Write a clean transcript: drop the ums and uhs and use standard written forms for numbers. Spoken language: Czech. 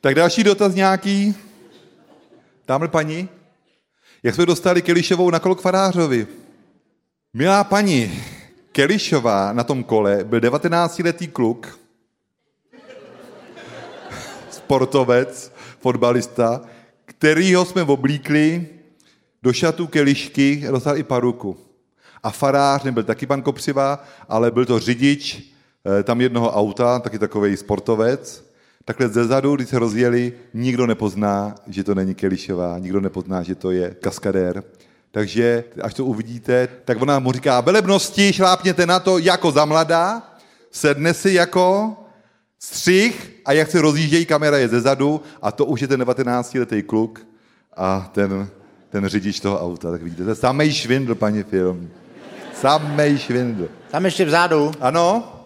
Tak další dotaz nějaký? Tamhle paní? Jak jsme dostali Kelišovou na kolo k farářovi? Milá paní, Kelišová na tom kole byl 19letý kluk, sportovec, fotbalista, kterýho jsme oblíkli do šatů Kelišky a dostal i paruku. A farář nebyl taky pan Kopřiva, ale byl to řidič tam jednoho auta, taky takovej sportovec. Takhle zezadu, když se rozjeli, nikdo nepozná, že to není Kelišová, nikdo nepozná, že to je kaskadér. Takže až to uvidíte, tak ona mu říká, velebnosti, šlápněte na to jako za mladá, sedne si jako střih a jak se rozjíždějí, kamera je zezadu a to už je ten 19letý kluk a ten řidič toho auta. Tak vidíte, to je samej švindl, paní film. Samej švindl. Tam ještě vzadu. Ano?